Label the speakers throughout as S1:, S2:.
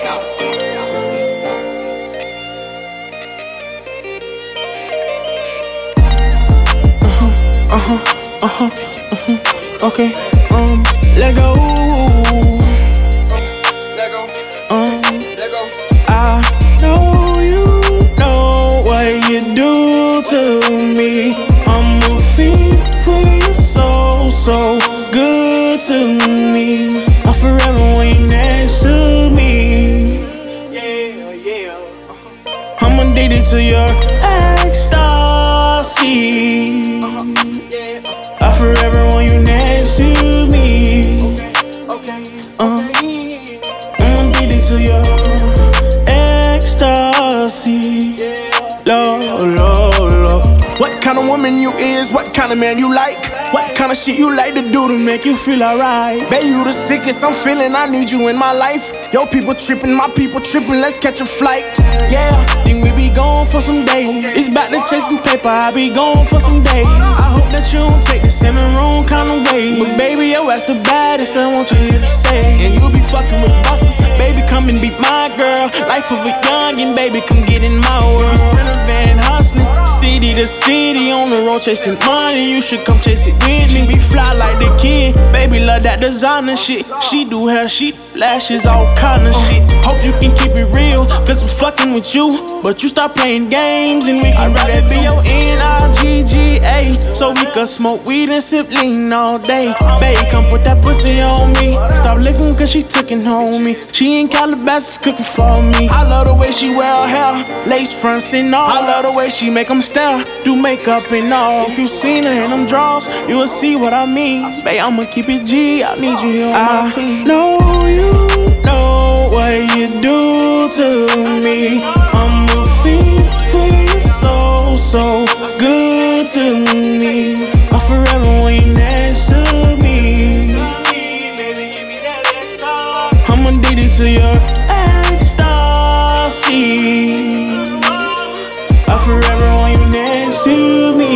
S1: Okay, let go. I know you know what you do to me. I'm a fiend for your soul, so good to me. I'm forever when you're next to me. I'm addicted to your ecstasy. I forever want you next to me. I'm addicted to your ecstasy. Lord, Lord, Lord.
S2: What kind of woman you is? What kind of man you like? What kind of shit you like to do to make you feel alright? Babe, you the sickest I'm feeling, I need you in my life. Yo, people tripping, my people tripping, let's catch a flight.
S1: Yeah, think we be gone for some days. It's about to chase some paper, I be gone for some days. I hope that you don't take this in the wrong kind of way. But baby, your ass the baddest, I want you here to stay.
S2: And you be fucking with busters.
S1: Baby, come and be my girl. Life of a youngin', baby, come get in my world. Van hustling, city to city, on the road chasing money. You should come chase it with me. Be fly like the kid, baby, love that designer shit. She do hair, she lashes, all kind of shit. Hope you can keep it real, cause I'm fucking with you. But you start playing games and we can rather be your N-I-G-G-A, so we can smoke weed and sip lean all day. Babe, come put that pussy on me. Stop licking cause she took it home me. She in Calabasas cooking for me.
S2: I love the way she wear her hair,
S1: Lace fronts and all.
S2: I love the way she make them stare.
S1: Do makeup and all. If you seen her in them draws, you will see what I mean. Babe, I'ma keep it G, I need you here on my team. Know you know what you do to me. I'm a fiend for your soul, so good to me. I forever want you next to me. I'm addicted to your ecstasy. I forever want you next to me.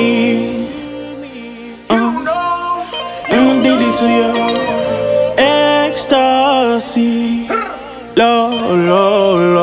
S1: I'm addicted to your ecstasy. Lord, Lord, Lord.